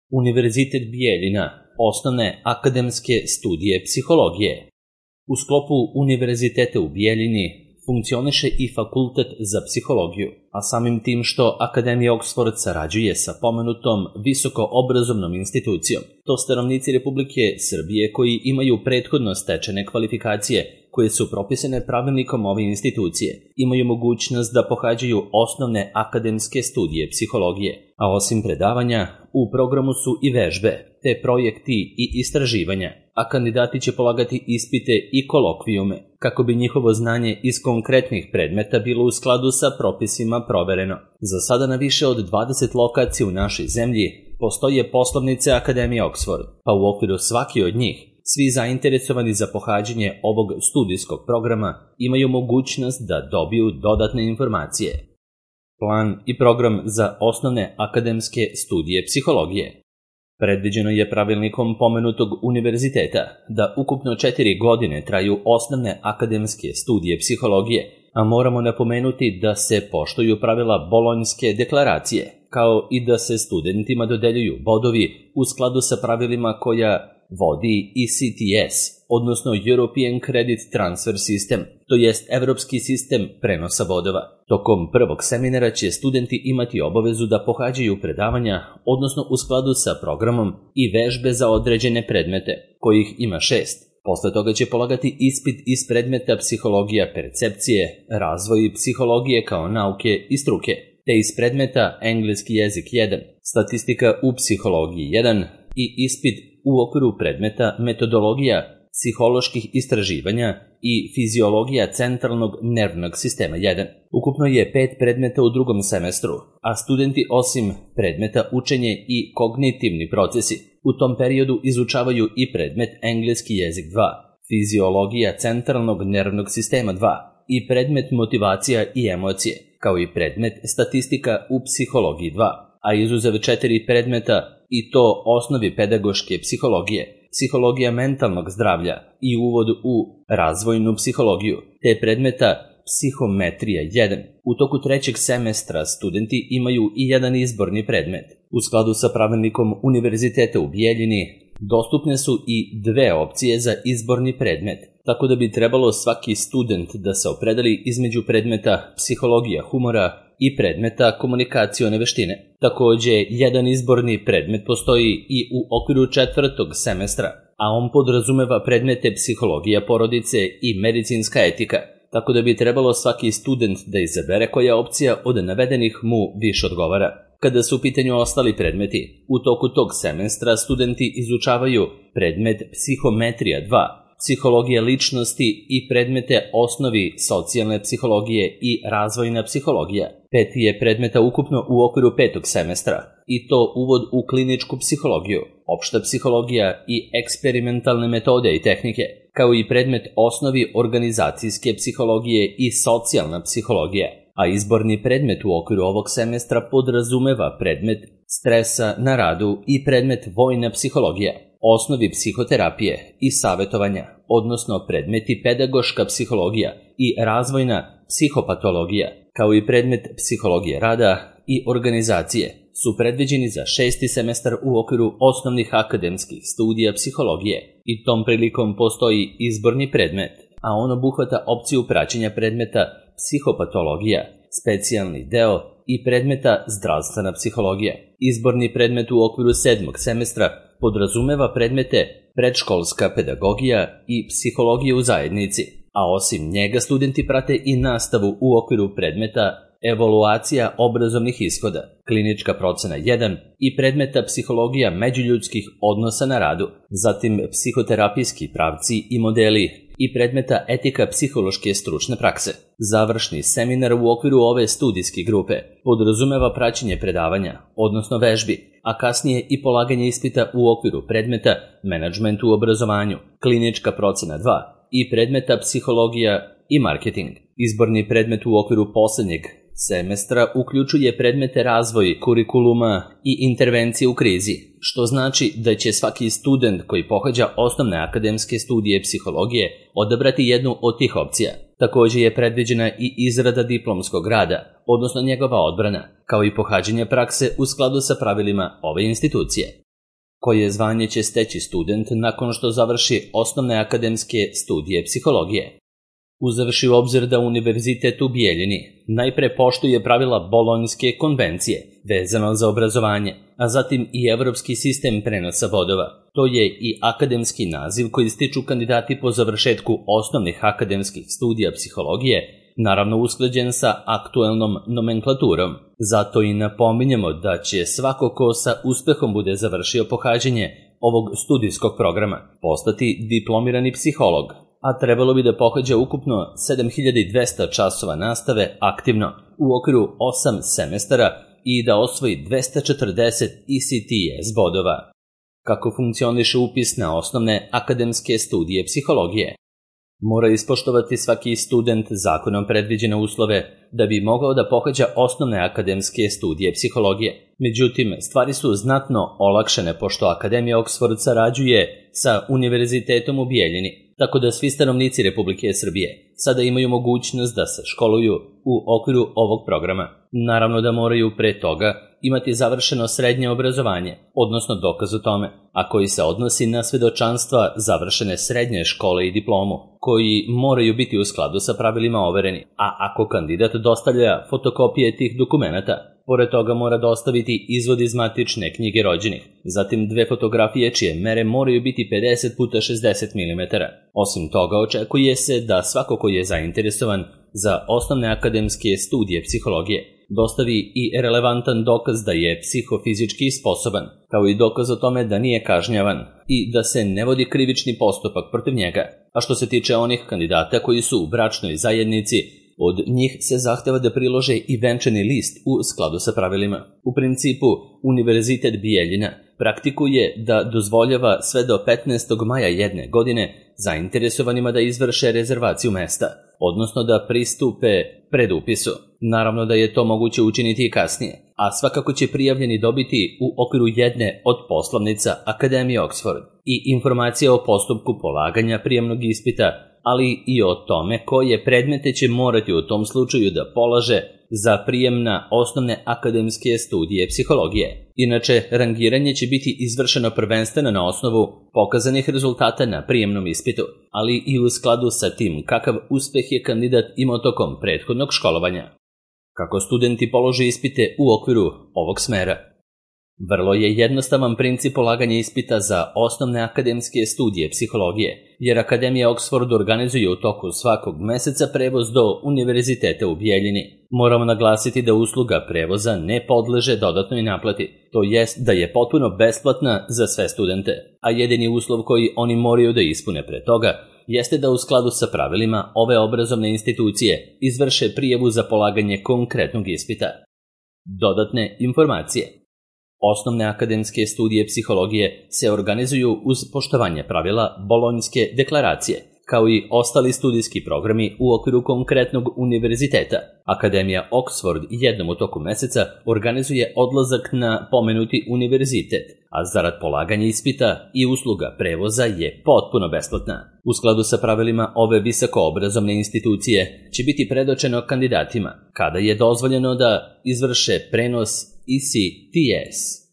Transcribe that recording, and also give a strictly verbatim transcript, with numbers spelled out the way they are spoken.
Univerzitet Bijeljina, osnovne akademske studije psihologije. U sklopu Univerziteta u Bijeljini funkcioniše i Fakultet za psihologiju, a samim tim što Akademija Oksford sarađuje sa pomenutom visokoobrazovnom institucijom, to stanovnici Republike Srbije koji imaju prethodno stečene kvalifikacije koje su propisane pravilnikom ove institucije, imaju mogućnost da pohađaju osnovne akademske studije psihologije, a osim predavanja, u programu su i vežbe, te projekti i istraživanja, a kandidati će polagati ispite i kolokvijume, kako bi njihovo znanje iz konkretnih predmeta bilo u skladu sa propisima provereno. Za sada na više od dvadeset lokacija u našoj zemlji postoje poslovnice Akademije Oksford, pa u okviru svaki od njih svi zainteresovani za pohađanje ovog studijskog programa imaju mogućnost da dobiju dodatne informacije. Plan i program za osnovne akademske studije psihologije. Predviđeno je pravilnikom pomenutog univerziteta da ukupno četiri godine traju osnovne akademske studije psihologije, a moramo napomenuti da se poštuju pravila Bolonjske deklaracije, kao i da se studentima dodeljuju bodovi u skladu sa pravilima koja vodi E C T S, odnosno European Credit Transfer System, to jest Evropski sistem prenosa bodova. Tokom prvog seminara će studenti imati obavezu da pohađaju predavanja, odnosno u skladu sa programom i vežbe za određene predmete, kojih ima šest. Posle toga će polagati ispit iz predmeta psihologija percepcije, razvoj psihologije kao nauke i struke, te iz predmeta engleski jezik jedan, statistika u psihologiji jedan i ispit u okviru predmeta metodologija psiholoških istraživanja i fiziologija centralnog nervnog sistema jedan. Ukupno je pet predmeta u drugom semestru, a studenti osim predmeta učenje i kognitivni procesi u tom periodu izučavaju i predmet engleski jezik dva, fiziologija centralnog nervnog sistema dva i predmet motivacija i emocije, kao i predmet statistika u psihologiji dva, a izuzev četiri predmeta i to osnovi pedagoške psihologije, psihologija mentalnog zdravlja i uvod u razvojnu psihologiju, te predmeta psihometrija jedan. U toku trećeg semestra studenti imaju i jedan izborni predmet. U skladu sa pravilnikom Univerziteta u Bijeljini dostupne su i dve opcije za izborni predmet, tako da bi trebalo svaki student da se opredeli između predmeta psihologija humora i predmeta komunikacione veštine. Takođe, jedan izborni predmet postoji i u okviru četvrtog semestra, a on podrazumeva predmete psihologija porodice i medicinska etika, tako da bi trebalo svaki student da izabere koja opcija od navedenih mu više odgovara. Kada su u pitanju ostali predmeti, u toku tog semestra studenti izučavaju predmet psihometrija dva, psihologija ličnosti i predmete osnovi socijalne psihologije i razvojna psihologija. Pet je predmeta ukupno u okviru petog semestra, i to uvod u kliničku psihologiju, opšta psihologija i eksperimentalne metode i tehnike, kao i predmet osnovi organizacijske psihologije i socijalna psihologija. A izborni predmet u okviru ovog semestra podrazumeva predmet stresa na radu i predmet vojna psihologija, osnovi psihoterapije i savetovanja, odnosno predmeti pedagoška psihologija i razvojna psihopatologija, kao i predmet psihologije rada i organizacije, su predviđeni za šesti semestar u okviru osnovnih akademskih studija psihologije i tom prilikom postoji izborni predmet, a on obuhvata opciju praćenja predmeta psihopatologija, specijalni deo i predmeta zdravstvena psihologija. Izborni predmet u okviru sedmog semestra podrazumeva predmete predškolska pedagogija i psihologija u zajednici, a osim njega studenti prate i nastavu u okviru predmeta evaluacija obrazovnih ishoda, klinička procena jedan i predmeta psihologija međuljudskih odnosa na radu, zatim psihoterapijski pravci i modeli i predmeta etika psihološke stručne prakse. Završni seminar u okviru ove studijske grupe podrazumeva praćenje predavanja, odnosno vežbi, a kasnije i polaganje ispita u okviru predmeta menadžment u obrazovanju, klinička procena dva i predmeta psihologija i marketing. Izborni predmet u okviru poslednjeg semestra uključuje predmete razvoj kurikuluma i intervencije u krizi, što znači da će svaki student koji pohađa osnovne akademske studije psihologije odabrati jednu od tih opcija. Takođe je predviđena i izrada diplomskog rada, odnosno njegova odbrana, kao i pohađanje prakse u skladu sa pravilima ove institucije. Koje zvanje će steći student nakon što završi osnovne akademske studije psihologije? Uzevši u obzir da Univerzitet u Bijeljini najpre poštuje pravila Bolonjske konvencije vezano za obrazovanje, a zatim i evropski sistem prenosa bodova. To je i akademski naziv koji stiču kandidati po završetku osnovnih akademskih studija psihologije, naravno usklađen sa aktuelnom nomenklaturom. Zato i napominjemo da će svako ko sa uspehom bude završio pohađanje ovog studijskog programa postati diplomirani psiholog, a trebalo bi da pohađa ukupno sedam hiljada dvesta časova nastave aktivno u okviru osam semestara i da osvoji dvesta četrdeset E C T S bodova. Kako funkcioniše upis na osnovne akademske studije psihologije? Mora ispoštovati svaki student zakonom predviđene uslove da bi mogao da pohađa osnovne akademske studije psihologije. Međutim, stvari su znatno olakšane pošto Akademija Oxford sarađuje sa Univerzitetom u Bijeljini, tako da svi stanovnici Republike Srbije sada imaju mogućnost da se školuju u okviru ovog programa. Naravno da moraju pre toga imati završeno srednje obrazovanje, odnosno dokaz o tome, a koji se odnosi na svedočanstva završene srednje škole i diplomu, koji moraju biti u skladu sa pravilima overeni, a ako kandidat dostavlja fotokopije tih dokumenata, pored toga mora dostaviti izvod iz matične knjige rođenih, zatim dve fotografije čije mere moraju biti pedeset puta šezdeset milimetara. Osim toga, očekuje se da svako ko je zainteresovan za osnovne akademske studije psihologije dostavi i relevantan dokaz da je psihofizički sposoban, kao i dokaz o tome da nije kažnjavan i da se ne vodi krivični postupak protiv njega. A što se tiče onih kandidata koji su u bračnoj zajednici, od njih se zahteva da prilože i venčani list u skladu sa pravilima. U principu, Univerzitet Bijeljina praktikuje da dozvoljava sve do petnaestog maja jedne godine zainteresovanima da izvrše rezervaciju mesta, odnosno da pristupe predupisu. Naravno da je to moguće učiniti i kasnije, a svakako će prijavljeni dobiti u okviru jedne od poslovnica Akademije Oxford i informacije o postupku polaganja prijemnog ispita, ali i o tome koje predmete će morati u tom slučaju da polaže za prijem na osnovne akademske studije psihologije. Inače, rangiranje će biti izvršeno prvenstveno na osnovu pokazanih rezultata na prijemnom ispitu, ali i u skladu sa tim kakav uspeh je kandidat imao tokom prethodnog školovanja. Kako studenti polože ispite u okviru ovog smera? Vrlo je jednostavan princip polaganja ispita za osnovne akademske studije psihologije, jer Akademija Oxford organizuje u toku svakog meseca prevoz do Univerziteta u Bijeljini. Moramo naglasiti da usluga prevoza ne podleže dodatnoj naplati, to jest da je potpuno besplatna za sve studente, a jedini uslov koji oni moraju da ispune pre toga jeste da u skladu sa pravilima ove obrazovne institucije izvrše prijavu za polaganje konkretnog ispita. Dodatne informacije. Osnovne akademske studije psihologije se organizuju uz poštovanje pravila Bolonjske deklaracije, kao i ostali studijski programi u okviru konkretnog univerziteta. Akademija Oxford jednom u toku meseca organizuje odlazak na pomenuti univerzitet, a zarad polaganja ispita i usluga prevoza je potpuno besplatna. U skladu sa pravilima ove visokoobrazovne institucije će biti predočeno kandidatima kada je dozvoljeno da izvrše prenos E C T S.